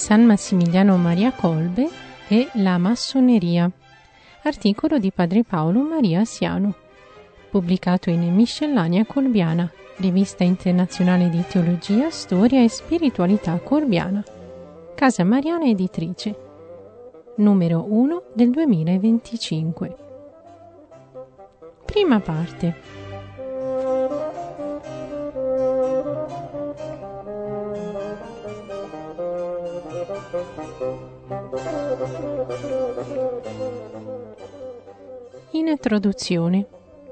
San Massimiliano Maria Kolbe e la massoneria. Articolo di padre Paolo Maria Asiano. Pubblicato in Miscellanea Colbiana, rivista internazionale di teologia, storia e spiritualità colbiana. Casa Mariana Editrice. Numero 1 del 2025. Prima parte. Introduzione.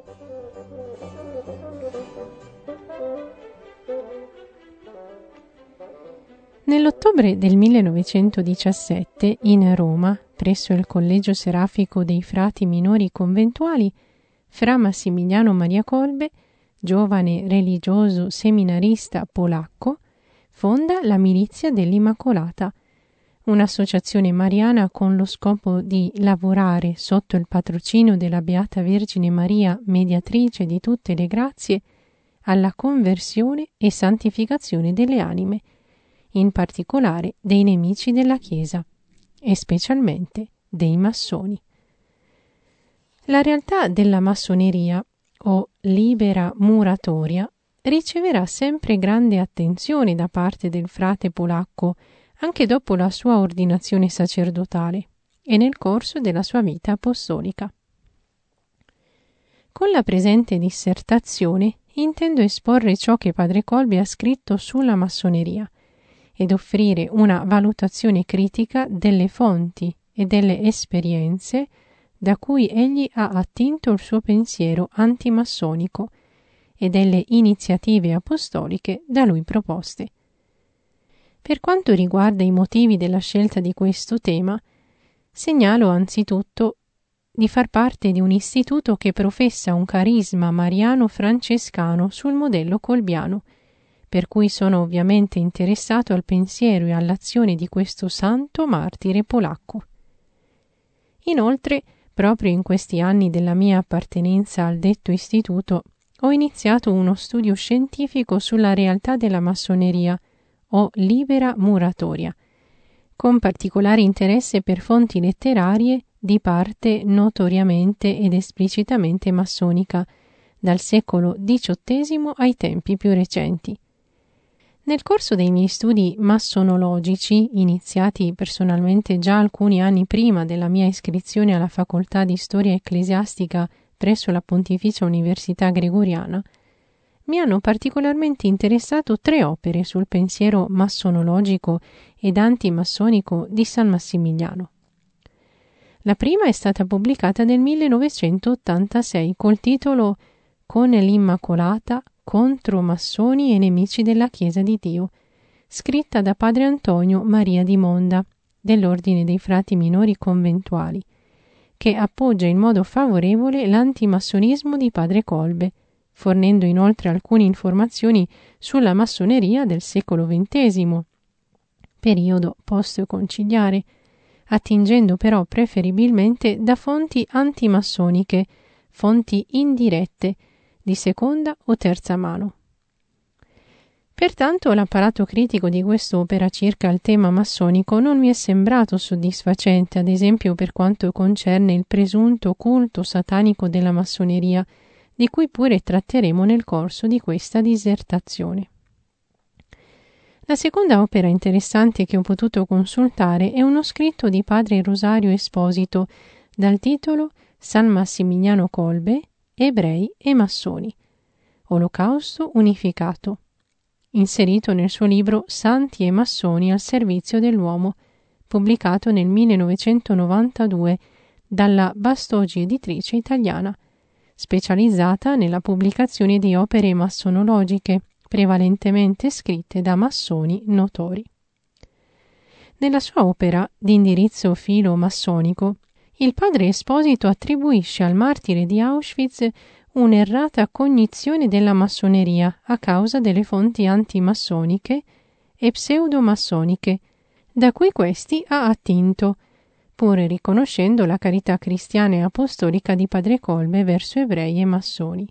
Nell'ottobre del 1917, in Roma, presso il Collegio Serafico dei Frati Minori Conventuali, Fra Massimiliano Maria Kolbe, giovane religioso seminarista polacco, fonda la Milizia dell'Immacolata, un'associazione mariana con lo scopo di lavorare sotto il patrocinio della Beata Vergine Maria, mediatrice di tutte le grazie, alla conversione e santificazione delle anime, in particolare dei nemici della Chiesa e specialmente dei massoni. La realtà della massoneria o libera muratoria riceverà sempre grande attenzione da parte del frate polacco anche dopo la sua ordinazione sacerdotale e nel corso della sua vita apostolica. Con la presente dissertazione intendo esporre ciò che padre Kolbe ha scritto sulla massoneria ed offrire una valutazione critica delle fonti e delle esperienze da cui egli ha attinto il suo pensiero antimassonico e delle iniziative apostoliche da lui proposte. Per quanto riguarda i motivi della scelta di questo tema, segnalo anzitutto di far parte di un istituto che professa un carisma mariano francescano sul modello colbiano, per cui sono ovviamente interessato al pensiero e all'azione di questo santo martire polacco. Inoltre, proprio in questi anni della mia appartenenza al detto istituto, ho iniziato uno studio scientifico sulla realtà della massoneria o libera muratoria, con particolare interesse per fonti letterarie di parte notoriamente ed esplicitamente massonica, dal secolo XVIII ai tempi più recenti. Nel corso dei miei studi massonologici, iniziati personalmente già alcuni anni prima della mia iscrizione alla facoltà di storia ecclesiastica presso la Pontificia Università Gregoriana, mi hanno particolarmente interessato 3 opere sul pensiero massonologico ed antimassonico di San Massimiliano. La prima è stata pubblicata nel 1986 col titolo Con l'Immacolata contro massoni e nemici della Chiesa di Dio, scritta da padre Antonio Maria di Monda, dell'Ordine dei Frati Minori Conventuali, che appoggia in modo favorevole l'antimassonismo di padre Kolbe, fornendo inoltre alcune informazioni sulla massoneria del secolo XX, periodo post-conciliare, attingendo però preferibilmente da fonti antimassoniche, fonti indirette, di seconda o terza mano. Pertanto l'apparato critico di quest'opera circa il tema massonico non mi è sembrato soddisfacente, ad esempio per quanto concerne il presunto culto satanico della massoneria, di cui pure tratteremo nel corso di questa dissertazione. La seconda opera interessante che ho potuto consultare è uno scritto di padre Rosario Esposito dal titolo San Massimiliano Kolbe, Ebrei e Massoni, Olocausto unificato, inserito nel suo libro Santi e Massoni al servizio dell'uomo, pubblicato nel 1992 dalla Bastogi Editrice Italiana, specializzata nella pubblicazione di opere massonologiche, prevalentemente scritte da massoni notori. Nella sua opera, di indirizzo filo-massonico, il padre Esposito attribuisce al martire di Auschwitz un'errata cognizione della massoneria a causa delle fonti antimassoniche e pseudomassoniche, da cui questi ha attinto, pur riconoscendo la carità cristiana e apostolica di padre Kolbe verso ebrei e massoni.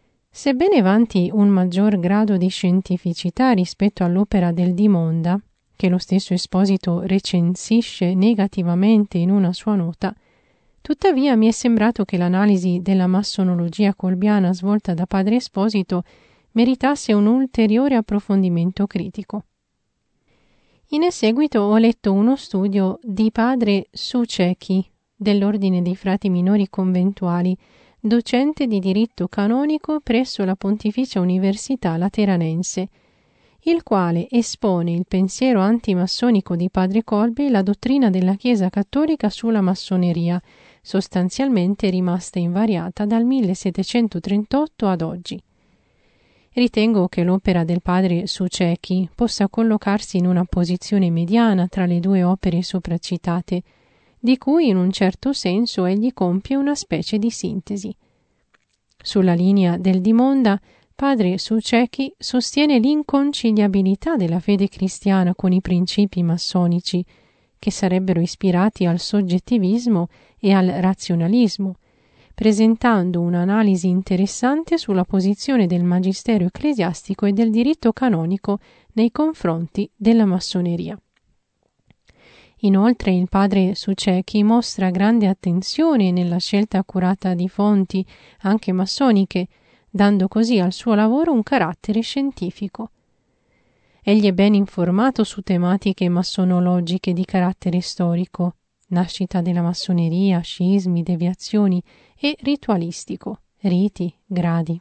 Sebbene vanti un maggior grado di scientificità rispetto all'opera del Di Monda, che lo stesso Esposito recensisce negativamente in una sua nota, tuttavia mi è sembrato che l'analisi della massonologia colbiana svolta da padre Esposito meritasse un ulteriore approfondimento critico. In seguito ho letto uno studio di padre Suceki dell'Ordine dei Frati Minori Conventuali, docente di diritto canonico presso la Pontificia Università Lateranense, il quale espone il pensiero antimassonico di padre Kolbe e la dottrina della Chiesa Cattolica sulla massoneria, sostanzialmente rimasta invariata dal 1738 ad oggi. Ritengo che l'opera del padre Suceki possa collocarsi in una posizione mediana tra le due opere sopracitate, di cui in un certo senso egli compie una specie di sintesi. Sulla linea del Dimonda, padre Suceki sostiene l'inconciliabilità della fede cristiana con i principi massonici, che sarebbero ispirati al soggettivismo e al razionalismo, presentando un'analisi interessante sulla posizione del magistero ecclesiastico e del diritto canonico nei confronti della massoneria. Inoltre il padre Suceki mostra grande attenzione nella scelta accurata di fonti, anche massoniche, dando così al suo lavoro un carattere scientifico. Egli è ben informato su tematiche massonologiche di carattere storico, nascita della massoneria, scismi, deviazioni, e ritualistico, riti, gradi.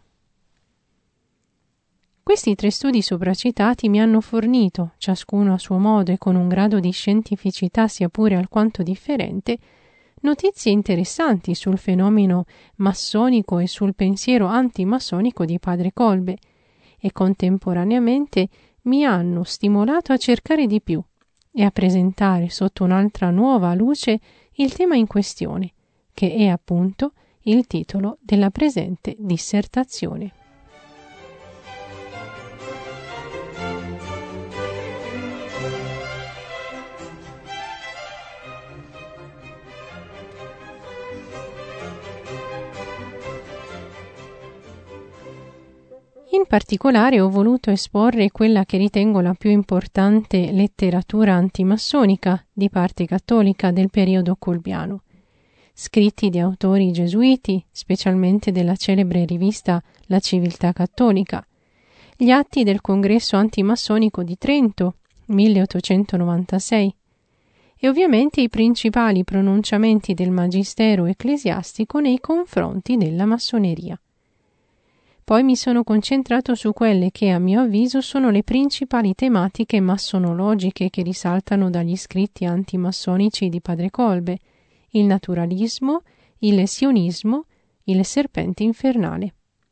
Questi 3 studi sopracitati mi hanno fornito, ciascuno a suo modo e con un grado di scientificità sia pure alquanto differente, notizie interessanti sul fenomeno massonico e sul pensiero antimassonico di padre Kolbe, e contemporaneamente mi hanno stimolato a cercare di più e a presentare sotto un'altra nuova luce il tema in questione, che è appunto il titolo della presente dissertazione. In particolare ho voluto esporre quella che ritengo la più importante letteratura antimassonica di parte cattolica del periodo colbiano. Scritti di autori gesuiti, specialmente della celebre rivista La Civiltà Cattolica, gli atti del Congresso Antimassonico di Trento, 1896, e ovviamente i principali pronunciamenti del magistero ecclesiastico nei confronti della massoneria. Poi mi sono concentrato su quelle che, a mio avviso, sono le principali tematiche massonologiche che risaltano dagli scritti antimassonici di padre Kolbe: il naturalismo, il sionismo, il serpente infernale.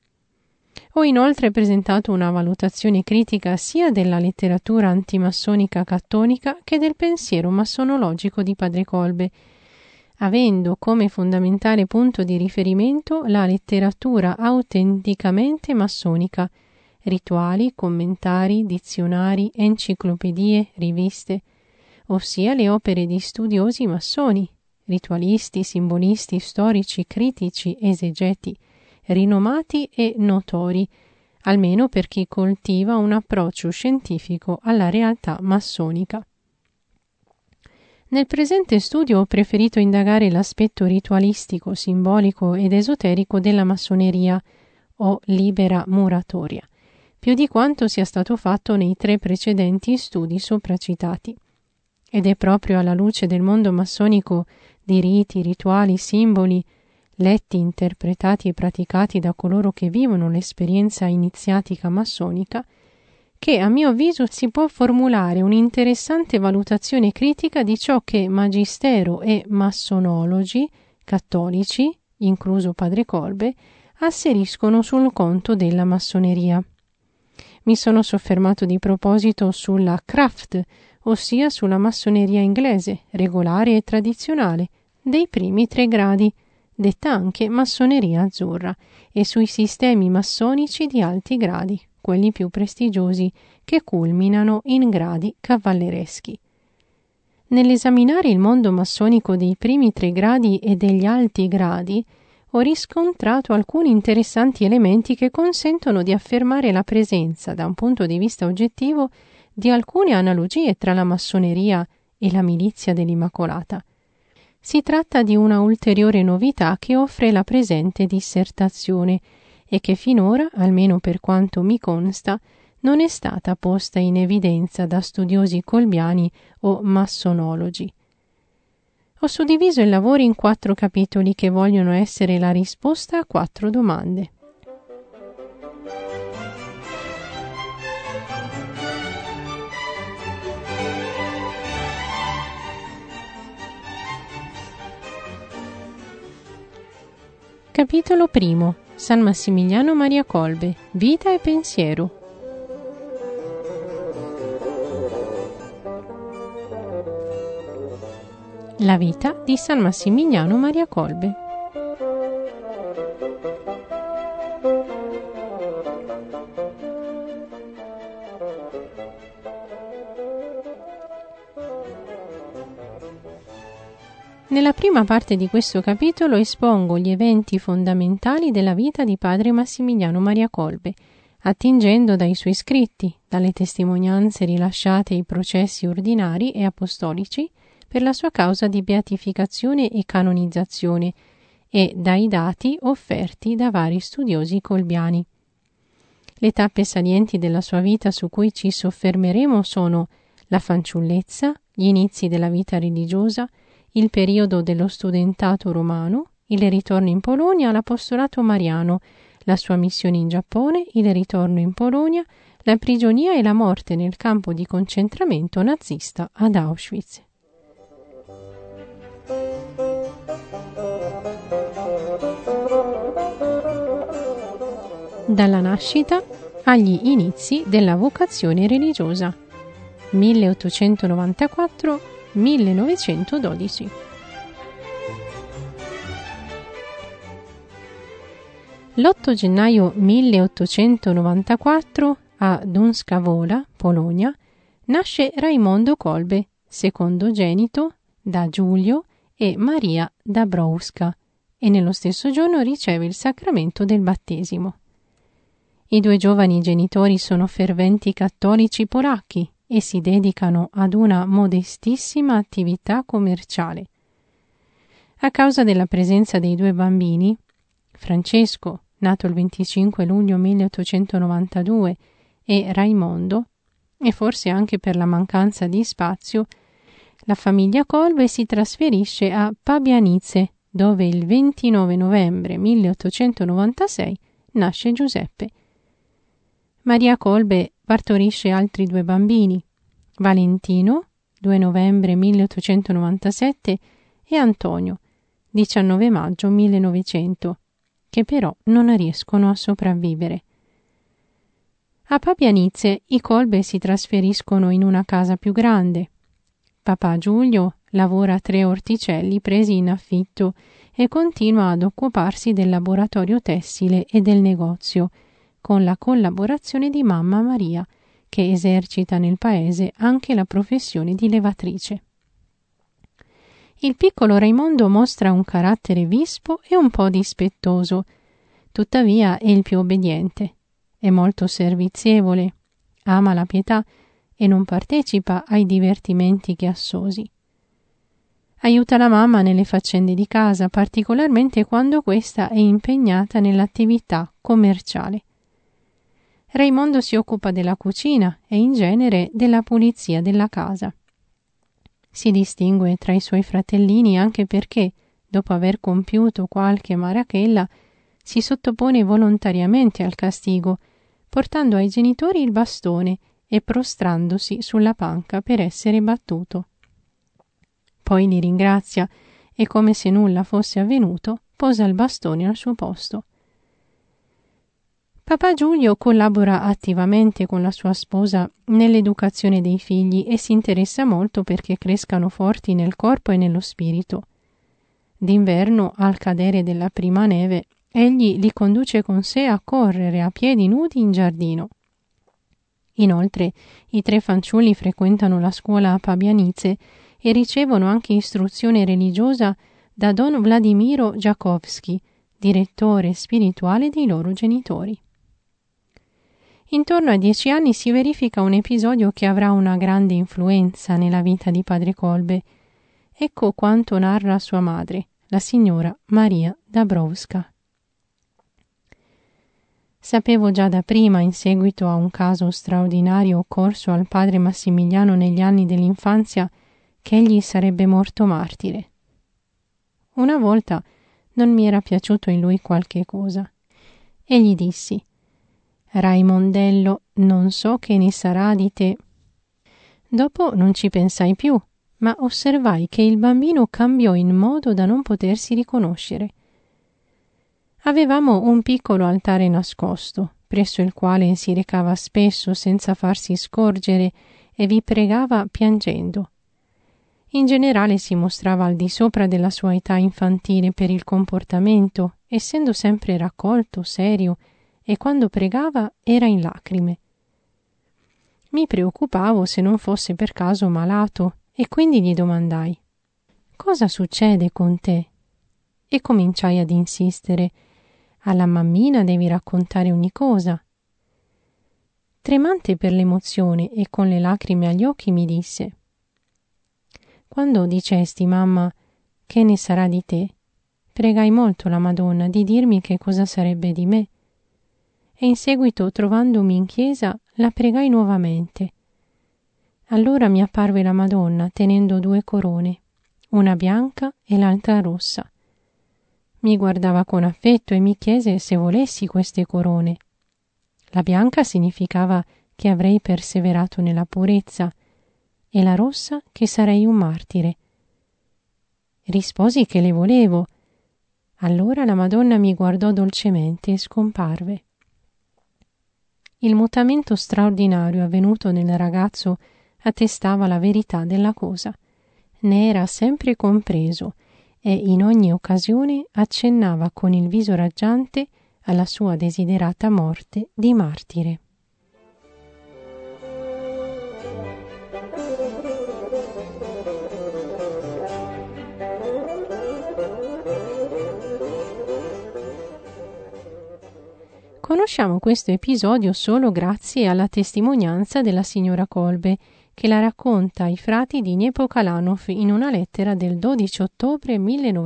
Ho inoltre presentato una valutazione critica sia della letteratura antimassonica cattolica che del pensiero massonologico di padre Kolbe, avendo come fondamentale punto di riferimento la letteratura autenticamente massonica, rituali, commentari, dizionari, enciclopedie, riviste, ossia le opere di studiosi massoni, ritualisti, simbolisti, storici, critici, esegeti, rinomati e notori, almeno per chi coltiva un approccio scientifico alla realtà massonica. Nel presente studio ho preferito indagare l'aspetto ritualistico, simbolico ed esoterico della massoneria o libera muratoria, più di quanto sia stato fatto nei 3 precedenti studi sopracitati. Ed è proprio alla luce del mondo massonico di riti, rituali, simboli, letti, interpretati e praticati da coloro che vivono l'esperienza iniziatica massonica, che a mio avviso si può formulare un'interessante valutazione critica di ciò che magistero e massonologi cattolici, incluso padre Kolbe, asseriscono sul conto della massoneria. Mi sono soffermato di proposito sulla Kraft, ossia sulla massoneria inglese, regolare e tradizionale, dei primi 3 gradi, detta anche massoneria azzurra, e sui sistemi massonici di alti gradi, quelli più prestigiosi, che culminano in gradi cavallereschi. Nell'esaminare il mondo massonico dei primi 3 gradi e degli alti gradi, ho riscontrato alcuni interessanti elementi che consentono di affermare la presenza, da un punto di vista oggettivo, di alcune analogie tra la massoneria e la milizia dell'Immacolata. Si tratta di una ulteriore novità che offre la presente dissertazione e che finora, almeno per quanto mi consta, non è stata posta in evidenza da studiosi colbiani o massonologi. Ho suddiviso il lavoro in 4 capitoli che vogliono essere la risposta a 4 domande. Capitolo primo. San Massimiliano Maria Kolbe. Vita e pensiero. La vita di San Massimiliano Maria Kolbe. Nella prima parte di questo capitolo espongo gli eventi fondamentali della vita di padre Massimiliano Maria Kolbe, attingendo dai suoi scritti, dalle testimonianze rilasciate ai processi ordinari e apostolici per la sua causa di beatificazione e canonizzazione e dai dati offerti da vari studiosi colbiani. Le tappe salienti della sua vita su cui ci soffermeremo sono la fanciullezza, gli inizi della vita religiosa, il periodo dello studentato romano, il ritorno in Polonia all'apostolato mariano, la sua missione in Giappone, il ritorno in Polonia, la prigionia e la morte nel campo di concentramento nazista ad Auschwitz. Dalla nascita agli inizi della vocazione religiosa. 1894-1912. L'8 gennaio 1894 a Dąbska Wola, Polonia, nasce Raimondo Kolbe, secondogenito da Giulio e Maria Dabrowska, e nello stesso giorno riceve il sacramento del battesimo. I 2 giovani genitori sono ferventi cattolici polacchi e si dedicano ad una modestissima attività commerciale. A causa della presenza dei 2 bambini, Francesco, nato il 25 luglio 1892, e Raimondo, e forse anche per la mancanza di spazio, la famiglia Kolbe si trasferisce a Pabianice, dove il 29 novembre 1896 nasce Giuseppe. Maria Kolbe partorisce altri 2 bambini, Valentino, 2 novembre 1897, e Antonio, 19 maggio 1900, che però non riescono a sopravvivere. A Pabianice i Kolbe si trasferiscono in una casa più grande. Papà Giulio lavora a 3 orticelli presi in affitto e continua ad occuparsi del laboratorio tessile e del negozio, con la collaborazione di mamma Maria, che esercita nel paese anche la professione di levatrice. Il piccolo Raimondo mostra un carattere vispo e un po' dispettoso, tuttavia è il più obbediente, è molto servizievole, ama la pietà e non partecipa ai divertimenti chiassosi. Aiuta la mamma nelle faccende di casa, particolarmente quando questa è impegnata nell'attività commerciale. Raimondo si occupa della cucina e in genere della pulizia della casa. Si distingue tra i suoi fratellini anche perché, dopo aver compiuto qualche marachella, si sottopone volontariamente al castigo, portando ai genitori il bastone e prostrandosi sulla panca per essere battuto. Poi li ringrazia e, come se nulla fosse avvenuto, posa il bastone al suo posto. Papà Giulio collabora attivamente con la sua sposa nell'educazione dei figli e si interessa molto perché crescano forti nel corpo e nello spirito. D'inverno, al cadere della prima neve, egli li conduce con sé a correre a piedi nudi in giardino. Inoltre, i 3 fanciulli frequentano la scuola a Pabianice e ricevono anche istruzione religiosa da Don Vladimiro Jakowski, direttore spirituale dei loro genitori. Intorno ai 10 anni si verifica un episodio che avrà una grande influenza nella vita di padre Kolbe. Ecco quanto narra sua madre, la signora Maria Dabrowska. Sapevo già da prima, in seguito a un caso straordinario occorso al padre Massimiliano negli anni dell'infanzia, che egli sarebbe morto martire. Una volta non mi era piaciuto in lui qualche cosa e gli dissi: Raimondello, non so che ne sarà di te. Dopo non ci pensai più, ma osservai che il bambino cambiò in modo da non potersi riconoscere. Avevamo un piccolo altare nascosto, presso il quale si recava spesso senza farsi scorgere e vi pregava piangendo. In generale si mostrava al di sopra della sua età infantile per il comportamento, essendo sempre raccolto, serio, e quando pregava era in lacrime. Mi preoccupavo se non fosse per caso malato e quindi gli domandai: «Cosa succede con te?» E cominciai ad insistere: «Alla mammina devi raccontare ogni cosa». Tremante per l'emozione e con le lacrime agli occhi mi disse: «Quando dicesti, mamma, che ne sarà di te, pregai molto la Madonna di dirmi che cosa sarebbe di me. E in seguito, trovandomi in chiesa, la pregai nuovamente. Allora mi apparve la Madonna tenendo 2 corone, una bianca e l'altra rossa. Mi guardava con affetto e mi chiese se volessi queste corone. La bianca significava che avrei perseverato nella purezza e la rossa che sarei un martire. Risposi che le volevo. Allora la Madonna mi guardò dolcemente e scomparve. Il mutamento straordinario avvenuto nel ragazzo attestava la verità della cosa. Ne era sempre compreso e in ogni occasione accennava con il viso raggiante alla sua desiderata morte di martire. Conosciamo questo episodio solo grazie alla testimonianza della signora Kolbe, che la racconta ai frati di Niepokalanov in una lettera del 12 ottobre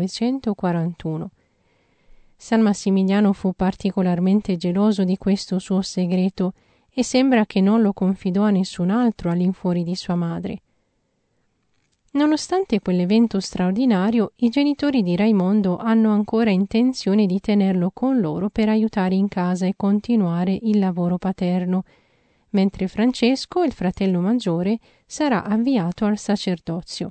1941. San Massimiliano fu particolarmente geloso di questo suo segreto e sembra che non lo confidò a nessun altro all'infuori di sua madre. Nonostante quell'evento straordinario, i genitori di Raimondo hanno ancora intenzione di tenerlo con loro per aiutare in casa e continuare il lavoro paterno, mentre Francesco, il fratello maggiore, sarà avviato al sacerdozio.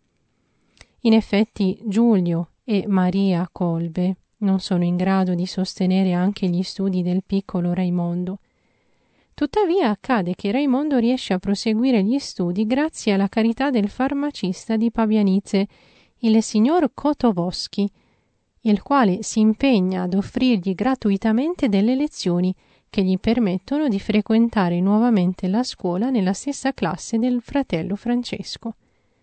In effetti Giulio e Maria Kolbe non sono in grado di sostenere anche gli studi del piccolo Raimondo. Tuttavia accade che Raimondo riesce a proseguire gli studi grazie alla carità del farmacista di Pabianice, il signor Kotovoschi, il quale si impegna ad offrirgli gratuitamente delle lezioni che gli permettono di frequentare nuovamente la scuola nella stessa classe del fratello Francesco.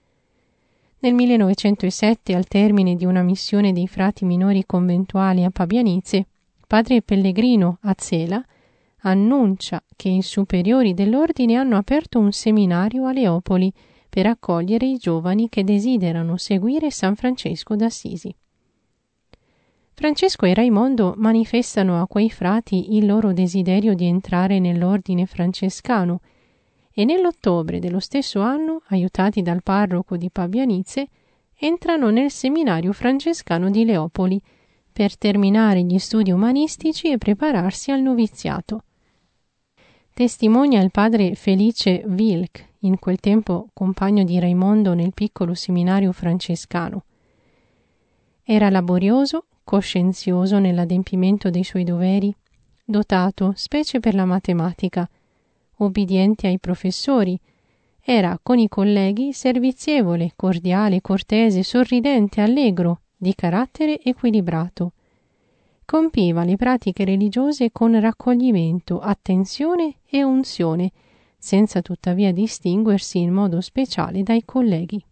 Nel 1907, al termine di una missione dei frati minori conventuali a Pabianice, padre Pellegrino a Zela annuncia che i superiori dell'ordine hanno aperto un seminario a Leopoli per accogliere i giovani che desiderano seguire San Francesco d'Assisi. Francesco e Raimondo manifestano a quei frati il loro desiderio di entrare nell'ordine francescano e nell'ottobre dello stesso anno, aiutati dal parroco di Pabianice, entrano nel seminario francescano di Leopoli per terminare gli studi umanistici e prepararsi al noviziato. Testimonia il padre Felice Wilk, in quel tempo compagno di Raimondo nel piccolo seminario francescano. Era laborioso, coscienzioso nell'adempimento dei suoi doveri, dotato, specie per la matematica, obbediente ai professori, era con i colleghi servizievole, cordiale, cortese, sorridente, allegro, di carattere equilibrato. Compiva le pratiche religiose con raccoglimento, attenzione e unzione, senza tuttavia distinguersi in modo speciale dai colleghi.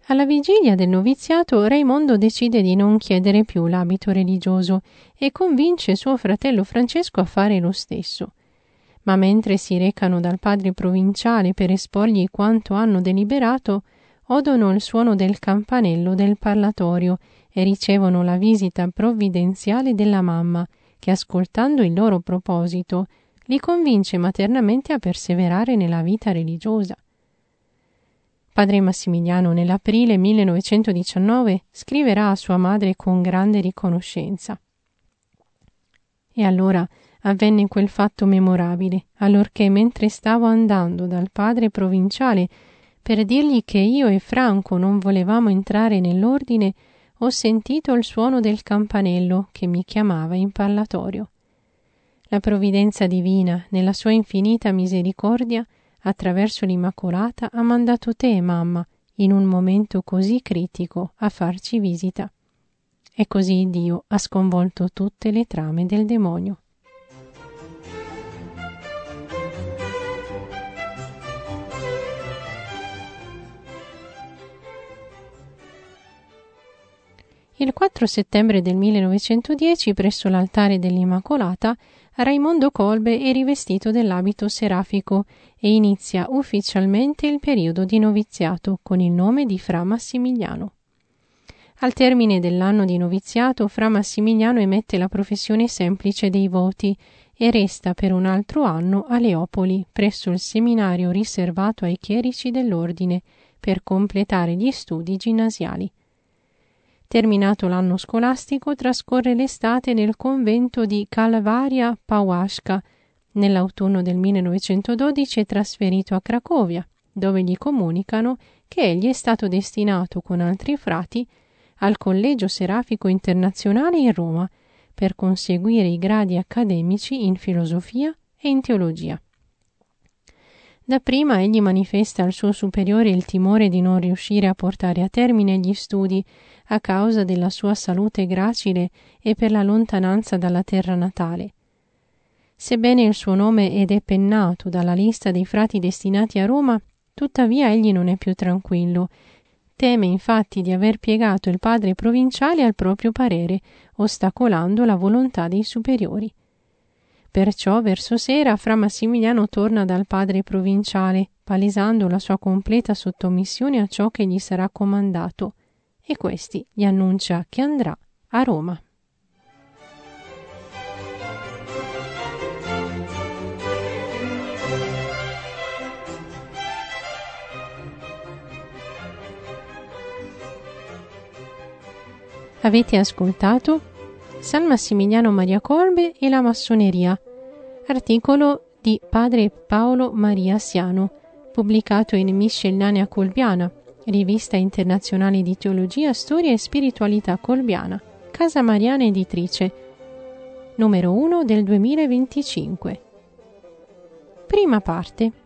Alla vigilia del noviziato, Raimondo decide di non chiedere più l'abito religioso e convince suo fratello Francesco a fare lo stesso. Ma mentre si recano dal padre provinciale per esporgli quanto hanno deliberato, odono il suono del campanello del parlatorio e ricevono la visita provvidenziale della mamma, che ascoltando il loro proposito li convince maternamente a perseverare nella vita religiosa. Padre Massimiliano nell'aprile 1919 scriverà a sua madre con grande riconoscenza. E allora avvenne quel fatto memorabile, allorché mentre stavo andando dal padre provinciale per dirgli che io e Franco non volevamo entrare nell'ordine, ho sentito il suono del campanello che mi chiamava in parlatorio. La provvidenza divina, nella sua infinita misericordia, attraverso l'Immacolata, ha mandato te, mamma, in un momento così critico, a farci visita. E così Dio ha sconvolto tutte le trame del demonio. Il 4 settembre del 1910, presso l'altare dell'Immacolata, Raimondo Kolbe è rivestito dell'abito serafico e inizia ufficialmente il periodo di noviziato con il nome di Fra Massimiliano. Al termine dell'anno di noviziato, Fra Massimiliano emette la professione semplice dei voti e resta per un altro anno a Leopoli, presso il seminario riservato ai chierici dell'ordine, per completare gli studi ginnasiali. Terminato l'anno scolastico, trascorre l'estate nel convento di Kalvaria Pałaszka. Nell'autunno del 1912 è trasferito a Cracovia, dove gli comunicano che egli è stato destinato con altri frati al Collegio Serafico Internazionale in Roma per conseguire i gradi accademici in filosofia e in teologia. Dapprima egli manifesta al suo superiore il timore di non riuscire a portare a termine gli studi a causa della sua salute gracile e per la lontananza dalla terra natale. Sebbene il suo nome è depennato dalla lista dei frati destinati a Roma, tuttavia egli non è più tranquillo. Teme infatti di aver piegato il padre provinciale al proprio parere, ostacolando la volontà dei superiori. Perciò verso sera Fra Massimiliano torna dal padre provinciale, palesando la sua completa sottomissione a ciò che gli sarà comandato, e questi gli annuncia che andrà a Roma. Avete ascoltato San Massimiliano Maria Kolbe e la massoneria, articolo di padre Paolo Maria Siano, pubblicato in Miscellanea Colbiana, rivista internazionale di teologia, storia e spiritualità colbiana, Casa Mariana Editrice, numero 1 del 2025. Prima parte.